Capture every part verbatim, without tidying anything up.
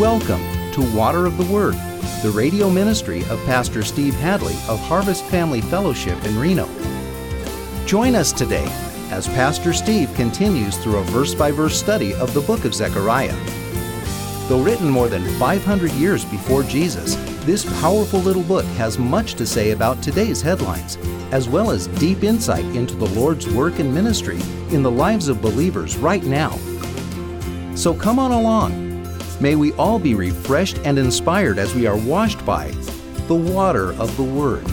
Welcome to Water of the Word, the radio ministry of Pastor Steve Hadley of Harvest Family Fellowship in Reno. Join us today as Pastor Steve continues through a verse-by-verse study of the book of Zechariah. Though written more than five hundred years before Jesus, this powerful little book has much to say about today's headlines, as well as deep insight into the Lord's work and ministry in the lives of believers right now. So come on along. May we all be refreshed and inspired as we are washed by the water of the Word.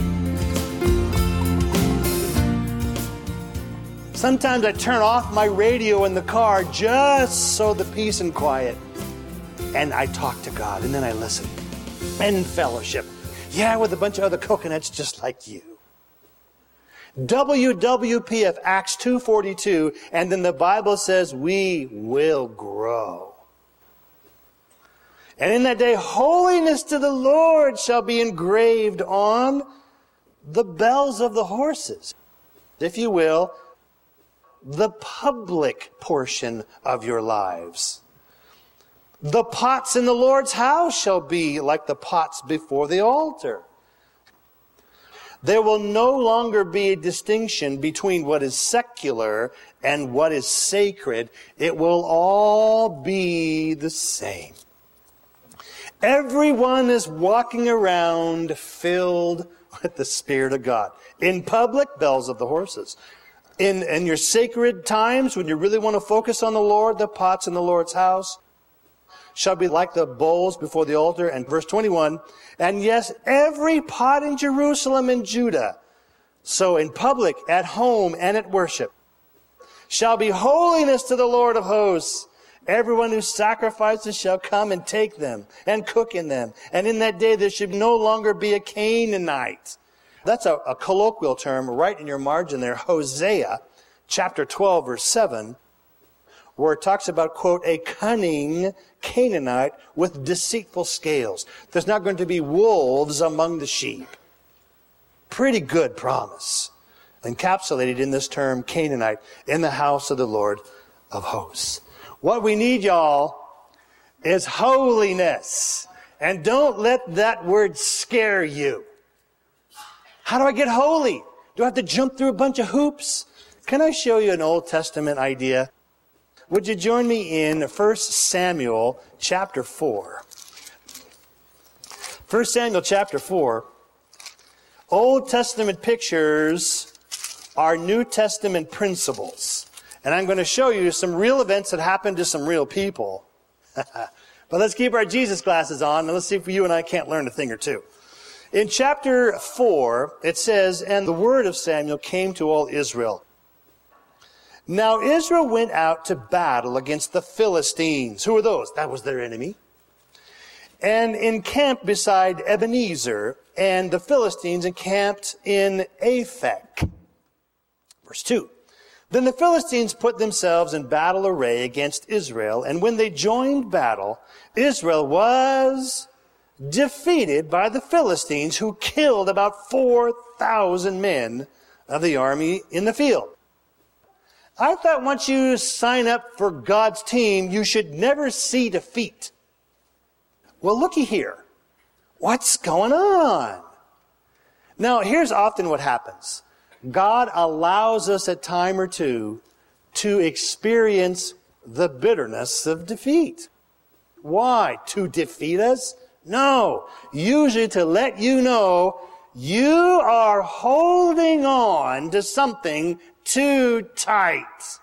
Sometimes I turn off my radio in the car just so the peace and quiet. And I talk to God, and then I listen. And fellowship. Yeah, with a bunch of other coconuts just like you. W W P F, Acts two forty-two, and then the Bible says we will grow. And in that day, holiness to the Lord shall be engraved on the bells of the horses. If you will, the public portion of your lives. The pots in the Lord's house shall be like the pots before the altar. There will no longer be a distinction between what is secular and what is sacred. It will all be the same. Everyone is walking around filled with the Spirit of God. In public, bells of the horses. In, in your sacred times, when you really want to focus on the Lord, the pots in the Lord's house shall be like the bowls before the altar. And verse twenty-one, and yes, every pot in Jerusalem and Judah, so in public, at home, and at worship, shall be holiness to the Lord of hosts. Everyone who sacrifices shall come and take them and cook in them. And in that day there should no longer be a Canaanite. That's a, a colloquial term right in your margin there. Hosea chapter twelve verse seven, where it talks about, quote, a cunning Canaanite with deceitful scales. There's not going to be wolves among the sheep. Pretty good promise. Encapsulated in this term Canaanite in the house of the Lord of hosts. What we need, y'all, is holiness. And don't let that word scare you. How do I get holy? Do I have to jump through a bunch of hoops? Can I show you an Old Testament idea? Would you join me in First Samuel chapter four? First Samuel chapter four. Old Testament pictures are New Testament principles. And I'm going to show you some real events that happened to some real people. But let's keep our Jesus glasses on, and let's see if you and I can't learn a thing or two. In chapter four, it says, and the word of Samuel came to all Israel. Now Israel went out to battle against the Philistines. Who were those? That was their enemy. And encamped beside Ebenezer, and the Philistines encamped in Aphek. Verse two. Then the Philistines put themselves in battle array against Israel, and when they joined battle, Israel was defeated by the Philistines, who killed about four thousand men of the army in the field. I thought once you sign up for God's team, you should never see defeat. Well, looky here. What's going on? Now, here's often what happens. God allows us a time or two to experience the bitterness of defeat. Why? To defeat us? No. Usually to let you know you are holding on to something too tight.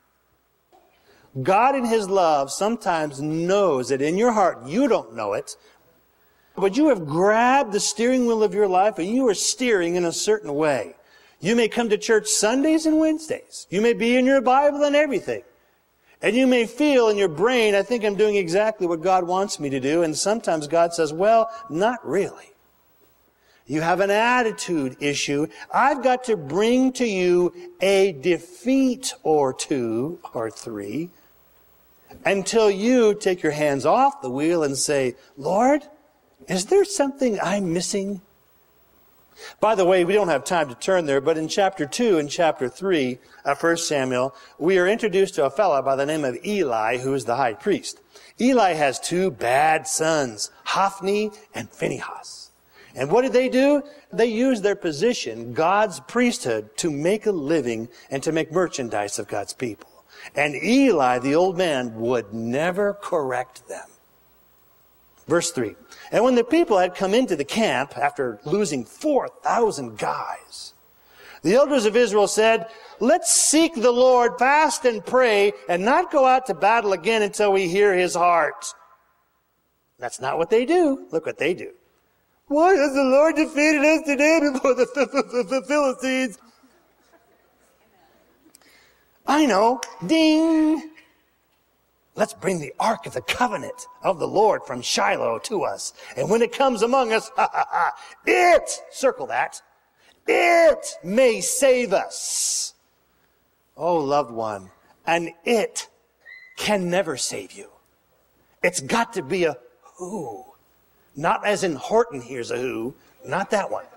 God in His love sometimes knows that in your heart, you don't know it, but you have grabbed the steering wheel of your life and you are steering in a certain way. You may come to church Sundays and Wednesdays. You may be in your Bible and everything. And you may feel in your brain, I think I'm doing exactly what God wants me to do. And sometimes God says, well, not really. You have an attitude issue. I've got to bring to you a defeat or two or three until you take your hands off the wheel and say, Lord, is there something I'm missing? By the way, we don't have time to turn there, but in chapter two and chapter three of First Samuel, we are introduced to a fellow by the name of Eli, who is the high priest. Eli has two bad sons, Hophni and Phinehas. And what did they do? They used their position, God's priesthood, to make a living and to make merchandise of God's people. And Eli, the old man, would never correct them. Verse three. And when the people had come into the camp after losing four thousand guys, the elders of Israel said, let's seek the Lord, fast and pray, and not go out to battle again until we hear his heart. That's not what they do. Look what they do. Why has the Lord defeated us today before the Philistines? I know. Ding. Let's bring the ark of the covenant of the Lord from Shiloh to us. And when it comes among us, ha ha ha, it, circle that, it may save us. Oh, loved one, and it can never save you. It's got to be a who. Not as in Horton here's a who, not that one.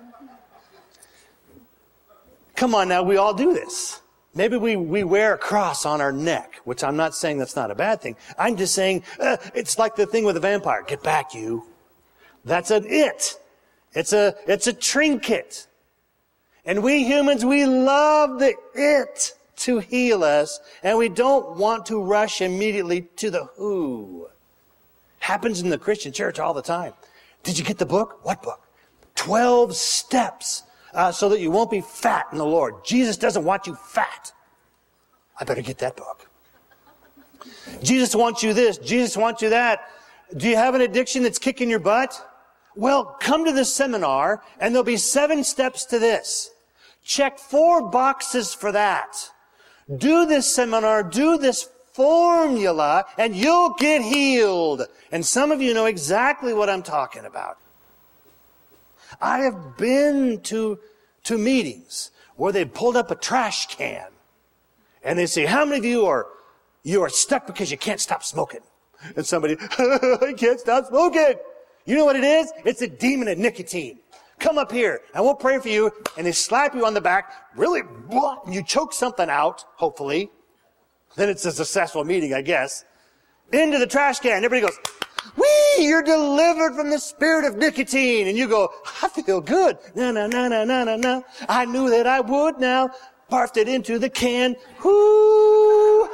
Come on now, we all do this. Maybe we, we wear a cross on our neck, which I'm not saying that's not a bad thing. I'm just saying, uh, it's like the thing with the vampire. Get back, you. That's an it. It's a, it's a trinket. And we humans, we love the it to heal us, and we don't want to rush immediately to the who. Happens in the Christian church all the time. Did you get the book? What book? Twelve steps. Uh, so that you won't be fat in the Lord. Jesus doesn't want you fat. I better get that book. Jesus wants you this. Jesus wants you that. Do you have an addiction that's kicking your butt? Well, come to this seminar, and there'll be seven steps to this. Check four boxes for that. Do this seminar, do this formula, and you'll get healed. And some of you know exactly what I'm talking about. I have been to, to meetings where they pulled up a trash can and they say, how many of you are, you are stuck because you can't stop smoking? And somebody, I can't stop smoking. You know what it is? It's a demon of nicotine. Come up here and we'll pray for you. And they slap you on the back, really, and you choke something out, hopefully. Then it's a successful meeting, I guess. Into the trash can. Everybody goes, whee, you're delivered from the spirit of nicotine. And you go, I feel good. No, no, no, no, no, no, no. I knew that I would now. Barfed it into the can. Whoo.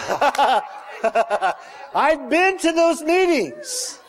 I've been to those meetings.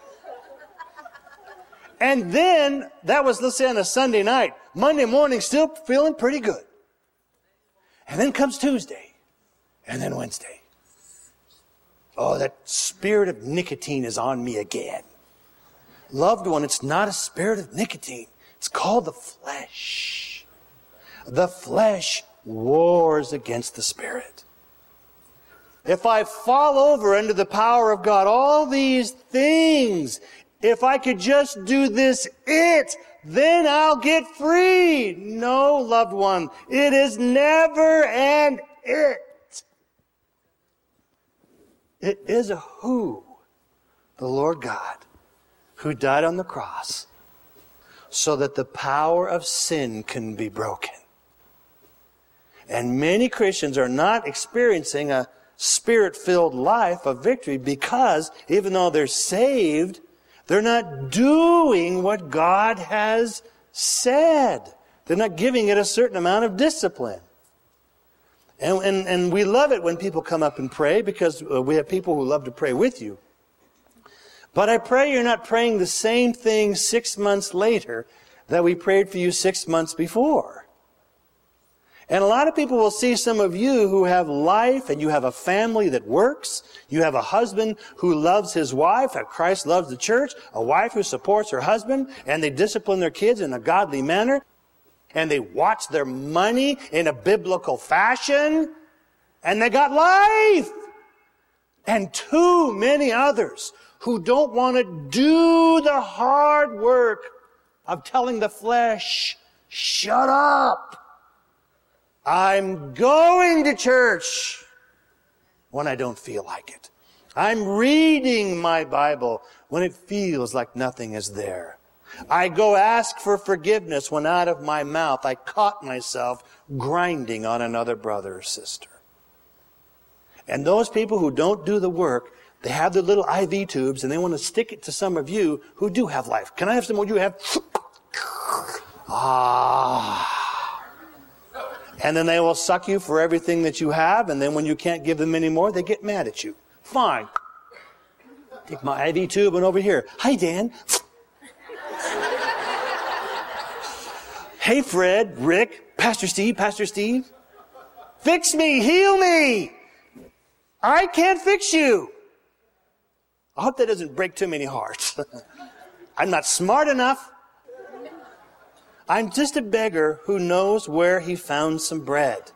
And then, that was, let's say, on a Sunday night. Monday morning, still feeling pretty good. And then comes Tuesday. And then Wednesday. Oh, that spirit of nicotine is on me again. Loved one, it's not a spirit of nicotine. It's called the flesh. The flesh wars against the spirit. If I fall over under the power of God, all these things, if I could just do this it, then I'll get free. No, loved one, it is never an it. It is a who, the Lord God, who died on the cross so that the power of sin can be broken. And many Christians are not experiencing a spirit-filled life of victory because even though they're saved, they're not doing what God has said. They're not giving it a certain amount of discipline. And, and, and we love it when people come up and pray because we have people who love to pray with you. But I pray you're not praying the same thing six months later that we prayed for you six months before. And a lot of people will see some of you who have life and you have a family that works. You have a husband who loves his wife, as Christ loves the church, a wife who supports her husband, and they discipline their kids in a godly manner. And they watch their money in a biblical fashion. And they got life. And too many others who don't want to do the hard work of telling the flesh, shut up. I'm going to church when I don't feel like it. I'm reading my Bible when it feels like nothing is there. I go ask for forgiveness when out of my mouth I caught myself grinding on another brother or sister. And those people who don't do the work, they have their little I V tubes and they want to stick it to some of you who do have life. Can I have some more? You have? Ah. And then they will suck you for everything that you have, and then when you can't give them any more, they get mad at you. Fine. Take my I V tube and over here. Hi, Dan. Hey, Fred, Rick, Pastor Steve, Pastor Steve. Fix me, heal me. I can't fix you. I hope that doesn't break too many hearts. I'm not smart enough. I'm just a beggar who knows where he found some bread.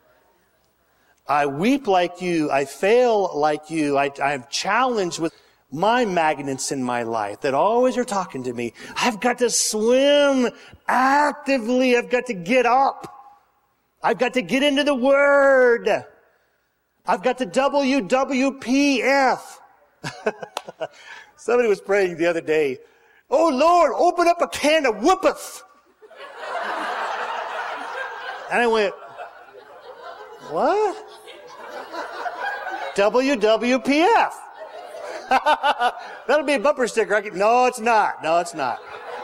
I weep like you. I fail like you. I, I'm challenged with my magnets in my life that always are talking to me. I've got to swim actively. I've got to get up. I've got to get into the Word. I've got to W W P F. Somebody was praying the other day, oh Lord, open up a can of whoopeth. And I went, what? W W P F. That'll be a bumper sticker. I can, no, it's not. No, it's not.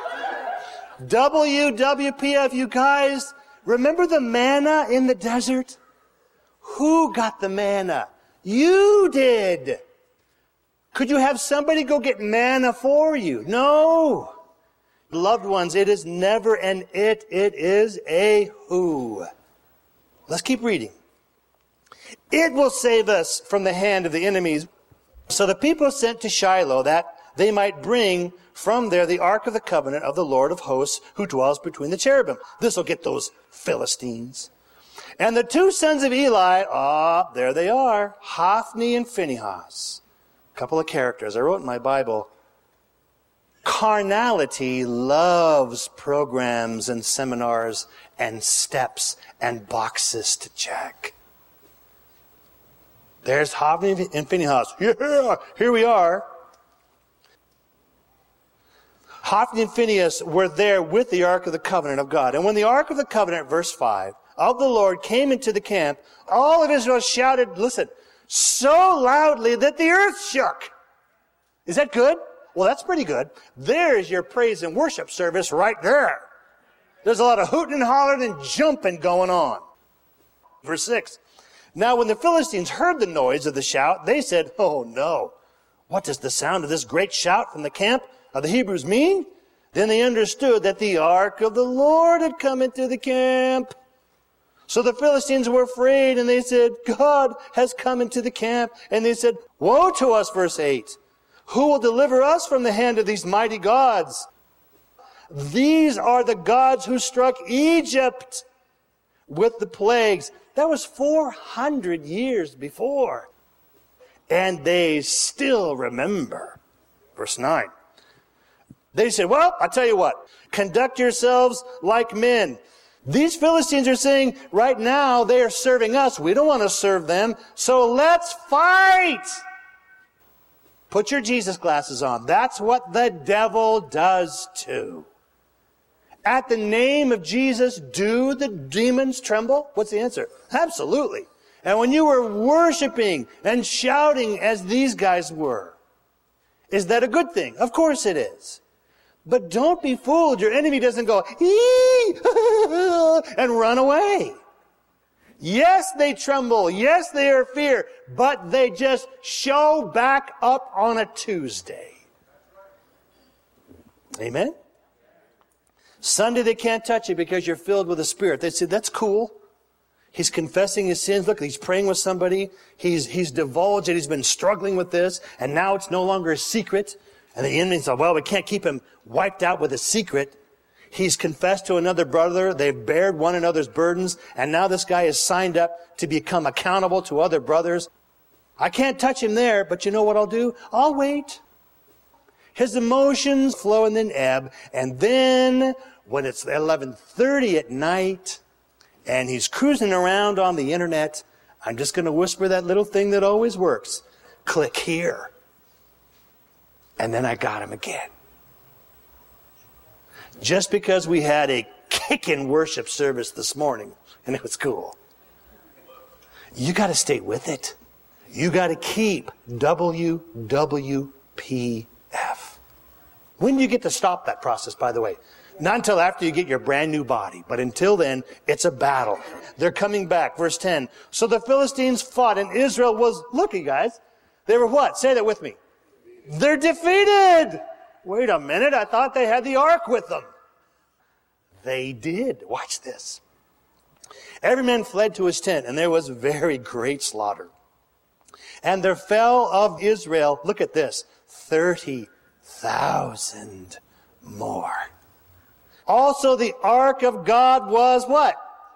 W W P F, you guys, remember the manna in the desert? Who got the manna? You did. Could you have somebody go get manna for you? No. Loved ones, it is never an it, it is a who. Let's keep reading. It will save us from the hand of the enemies. So the people sent to Shiloh that they might bring from there the ark of the covenant of the Lord of hosts who dwells between the cherubim. This will get those Philistines. And the two sons of Eli, ah, oh, there they are, Hophni and Phinehas. A couple of characters. I wrote in my Bible, carnality loves programs and seminars and steps and boxes to check. There's Hophni and Phinehas. Yeah, here we are. Hophni and Phinehas were there with the Ark of the Covenant of God. And when the Ark of the Covenant, verse five, of the Lord came into the camp, all of Israel shouted, listen, so loudly that the earth shook. Is that good? Well, that's pretty good. There's your praise and worship service right there. There's a lot of hooting and hollering and jumping going on. Verse six. Now when the Philistines heard the noise of the shout, they said, oh no, what does the sound of this great shout from the camp of the Hebrews mean? Then they understood that the ark of the Lord had come into the camp. So the Philistines were afraid and they said, God has come into the camp. And they said, woe to us, verse eight. Who will deliver us from the hand of these mighty gods? These are the gods who struck Egypt with the plagues. That was four hundred years before. And they still remember. Verse nine. They said, well, I'll tell you what. Conduct yourselves like men. These Philistines are saying, right now they are serving us. We don't want to serve them. So let's fight. Put your Jesus glasses on. That's what the devil does too. At the name of Jesus, do the demons tremble? What's the answer? Absolutely. And when you were worshiping and shouting as these guys were, is that a good thing? Of course it is. But don't be fooled. Your enemy doesn't go, ee, and run away. Yes, they tremble. Yes, they are fear. But they just show back up on a Tuesday. Amen? Sunday they can't touch you because you're filled with the Spirit. They say, that's cool. He's confessing his sins. Look, he's praying with somebody. He's, he's divulged that he's been struggling with this. And now it's no longer a secret. And the enemy said, well, we can't keep him wiped out with a secret. He's confessed to another brother. They've bared one another's burdens. And now this guy is signed up to become accountable to other brothers. I can't touch him there, but you know what I'll do? I'll wait. His emotions flow and then ebb. And then when it's eleven thirty at night and he's cruising around on the internet, I'm just going to whisper that little thing that always works. Click here. And then I got him again. Just because we had a kickin' worship service this morning, and it was cool. You got to stay with it. You got to keep W W P F. When do you get to stop that process, by the way? Not until after you get your brand new body. But until then, it's a battle. They're coming back. Verse ten. So the Philistines fought, and Israel was, look you guys, they were what? Say that with me. They're defeated. Wait a minute, I thought they had the ark with them. They did. Watch this. Every man fled to his tent, and there was very great slaughter. And there fell of Israel, look at this, thirty thousand more. Also the ark of God was what?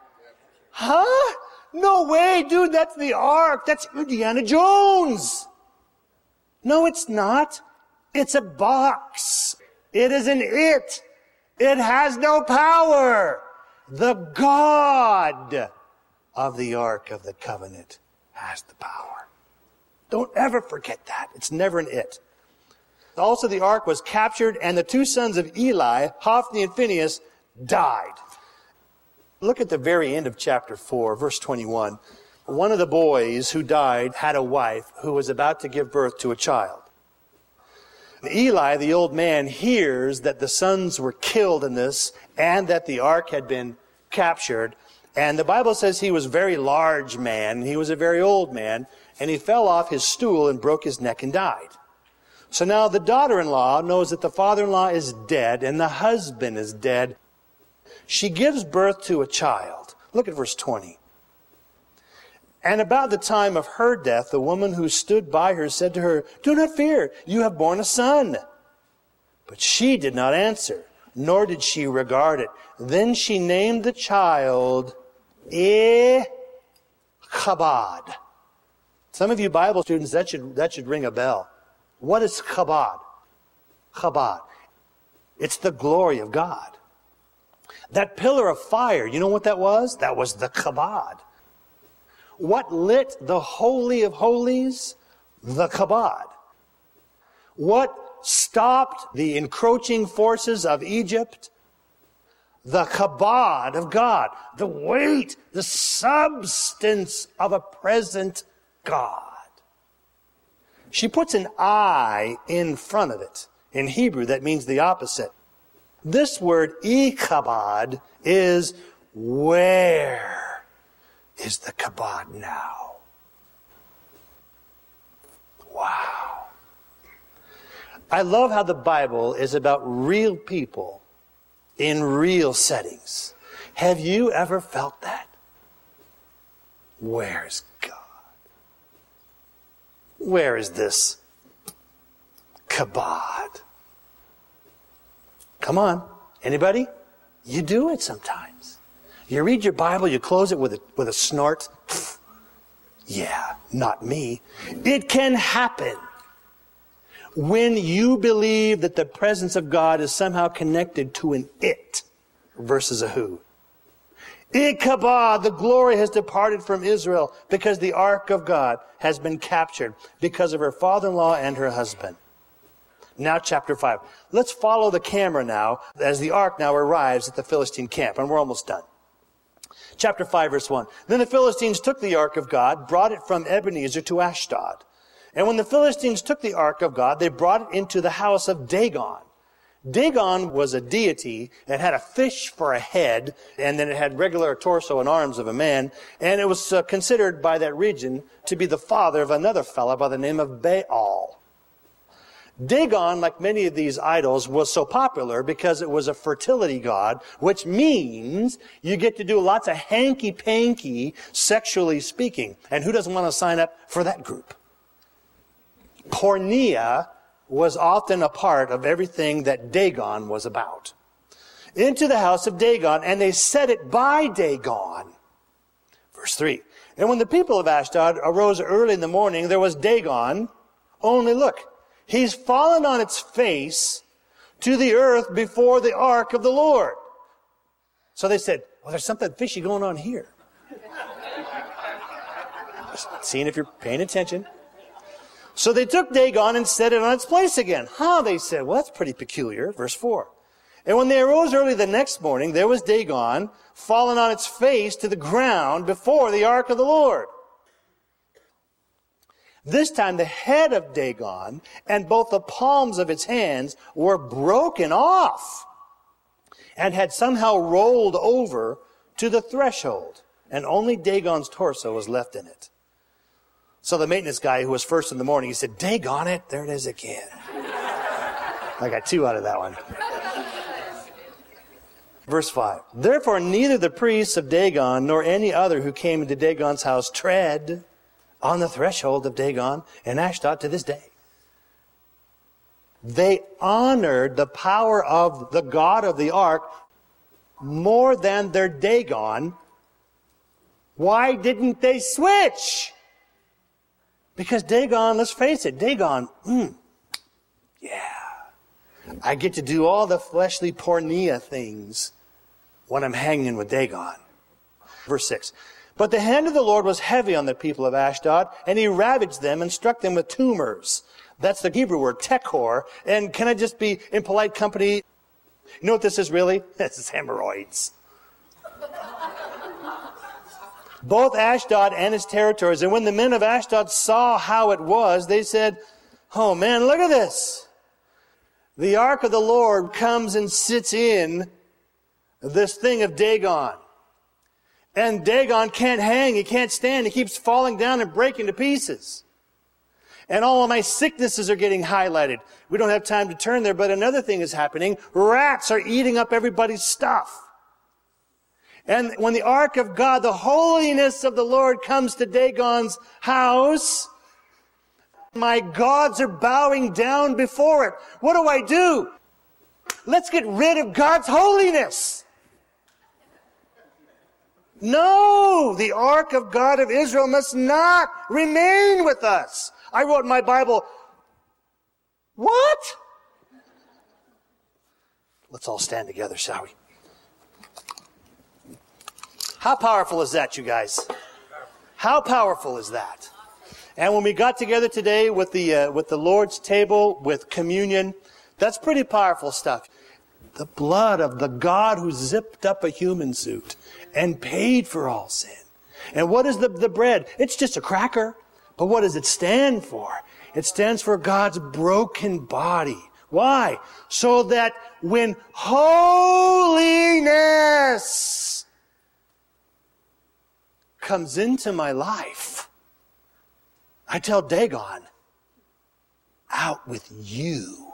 Huh? No way, dude, that's the ark. That's Indiana Jones. No, it's not. It's a box. It is an it. It has no power. The God of the Ark of the Covenant has the power. Don't ever forget that. It's never an it. Also, the ark was captured, and the two sons of Eli, Hophni and Phinehas, died. Look at the very end of chapter four, verse twenty-one. One of the boys who died had a wife who was about to give birth to a child. Eli, the old man, hears that the sons were killed in this and that the ark had been captured. And the Bible says he was a very large man. He was a very old man. And he fell off his stool and broke his neck and died. So now the daughter-in-law knows that the father-in-law is dead and the husband is dead. She gives birth to a child. Look at verse twenty. And about the time of her death, the woman who stood by her said to her, "Do not fear, you have borne a son." But she did not answer, nor did she regard it. Then she named the child Ichabod. Some of you Bible students, that should, that should ring a bell. What is Chabad? Chabad. It's the glory of God. That pillar of fire, you know what that was? That was the Chabad. What lit the Holy of Holies? The Chabad. What stopped the encroaching forces of Egypt? The Chabad of God. The weight, the substance of a present God. She puts an I in front of it. In Hebrew, that means the opposite. This word, Ichabod, is where is the Chabad now? Wow. I love how the Bible is about real people in real settings. Have you ever felt that? Where's God? Where is this Chabad? Come on. Anybody? You do it sometimes. You read your Bible, you close it with a, with a snort. Pfft. Yeah, not me. It can happen when you believe that the presence of God is somehow connected to an it versus a who. Ichabod, the glory has departed from Israel because the ark of God has been captured because of her father-in-law and her husband. Now chapter five. Let's follow the camera now as the ark now arrives at the Philistine camp, and we're almost done. Chapter five, verse one. Then the Philistines took the ark of God, brought it from Ebenezer to Ashdod. And when the Philistines took the ark of God, they brought it into the house of Dagon. Dagon was a deity that had a fish for a head, and then it had regular torso and arms of a man, and it was uh, considered by that region to be the father of another fellow by the name of Baal. Dagon, like many of these idols, was so popular because it was a fertility god, which means you get to do lots of hanky-panky, sexually speaking. And who doesn't want to sign up for that group? Pornea was often a part of everything that Dagon was about. Into the house of Dagon, and they set it by Dagon. Verse three. And when the people of Ashdod arose early in the morning, there was Dagon. Only look, he's fallen on its face to the earth before the ark of the Lord. So they said, well, there's something fishy going on here. Just seeing if you're paying attention. So they took Dagon and set it on its place again. Huh, they said, well, that's pretty peculiar. Verse four. And when they arose early the next morning, there was Dagon fallen on its face to the ground before the ark of the Lord. This time the head of Dagon and both the palms of its hands were broken off and had somehow rolled over to the threshold, and only Dagon's torso was left in it. So the maintenance guy who was first in the morning, he said, "Dagon it, there it is again." I got two out of that one. Verse five, "Therefore neither the priests of Dagon nor any other who came into Dagon's house tread on the threshold of Dagon in Ashdod to this day." They honored the power of the God of the ark more than their Dagon. Why didn't they switch? Because Dagon, let's face it, Dagon, mm, yeah, I get to do all the fleshly pornea things when I'm hanging with Dagon. Verse six, "But the hand of the Lord was heavy on the people of Ashdod, and he ravaged them and struck them with tumors." That's the Hebrew word, tekor. And can I just be in polite company? You know what this is really? This is hemorrhoids. Both Ashdod and its territories. And when the men of Ashdod saw how it was, they said, "Oh man, look at this. The ark of the Lord comes and sits in this thing of Dagon. And Dagon can't hang, he can't stand, he keeps falling down and breaking to pieces. And all of my sicknesses are getting highlighted." We don't have time to turn there, but another thing is happening. Rats are eating up everybody's stuff. And when the ark of God, the holiness of the Lord, comes to Dagon's house, my gods are bowing down before it. What do I do? Let's get rid of God's holiness. No, the ark of God of Israel must not remain with us. I wrote in my Bible, what? Let's all stand together, shall we? How powerful is that, you guys? How powerful is that? And when we got together today with the uh, with the Lord's table, with communion, that's pretty powerful stuff. The blood of the God who zipped up a human suit and paid for all sin. And what is the, the bread? It's just a cracker. But what does it stand for? It stands for God's broken body. Why? So that when holiness comes into my life, I tell Dagon, out with you.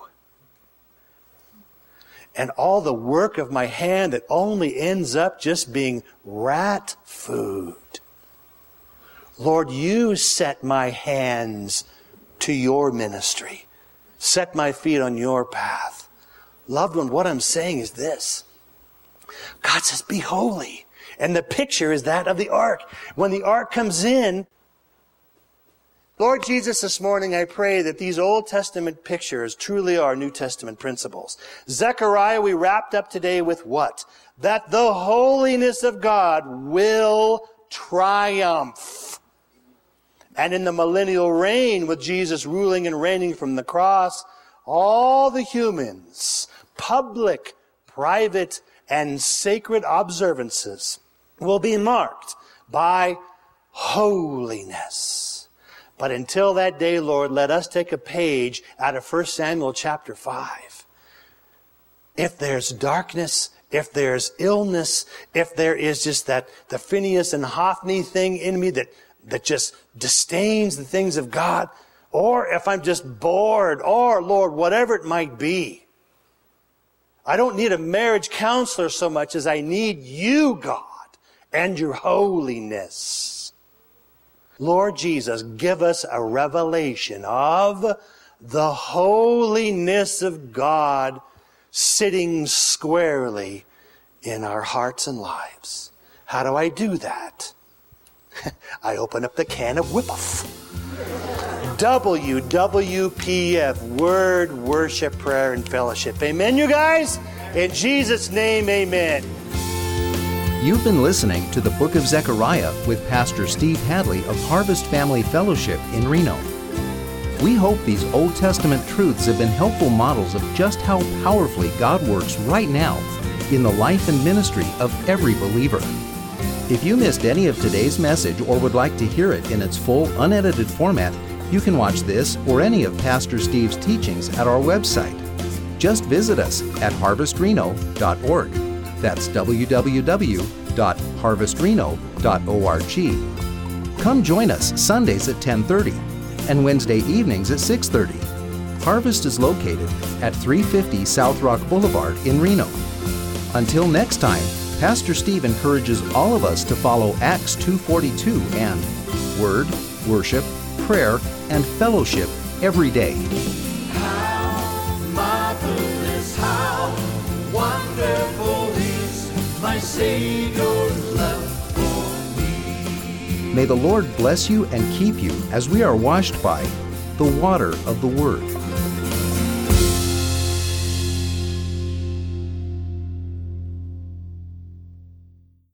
And all the work of my hand that only ends up just being rat food. Lord, you set my hands to your ministry. Set my feet on your path. Loved one, what I'm saying is this. God says, be holy. And the picture is that of the ark. When the ark comes in, Lord Jesus, this morning I pray that these Old Testament pictures truly are New Testament principles. Zechariah, we wrapped up today with what? That the holiness of God will triumph. And in the millennial reign with Jesus ruling and reigning from the cross, all the humans, public, private, and sacred observances will be marked by holiness. But until that day, Lord, let us take a page out of First Samuel chapter five. If there's darkness, if there's illness, if there is just that, the Phineas and Hophni thing in me that, that just disdains the things of God, or if I'm just bored, or Lord, whatever it might be, I don't need a marriage counselor so much as I need you, God, and your holiness. Lord Jesus, give us a revelation of the holiness of God sitting squarely in our hearts and lives. How do I do that? I open up the can of Whip-Off. W W P F, Word, Worship, Prayer, and Fellowship. Amen, you guys? In Jesus' name, amen. You've been listening to the Book of Zechariah with Pastor Steve Hadley of Harvest Family Fellowship in Reno. We hope these Old Testament truths have been helpful models of just how powerfully God works right now in the life and ministry of every believer. If you missed any of today's message or would like to hear it in its full, unedited format, you can watch this or any of Pastor Steve's teachings at our website. Just visit us at harvest reno dot org. That's w w w dot harvest reno dot org. Come join us Sundays at ten thirty and Wednesday evenings at six thirty. Harvest is located at three fifty South Rock Boulevard in Reno. Until next time, Pastor Steve encourages all of us to follow Acts two forty-two and Word, Worship, Prayer, and Fellowship every day. How marvelous, how wonderful is my Savior's love for me. May the Lord bless you and keep you as we are washed by the water of the Word.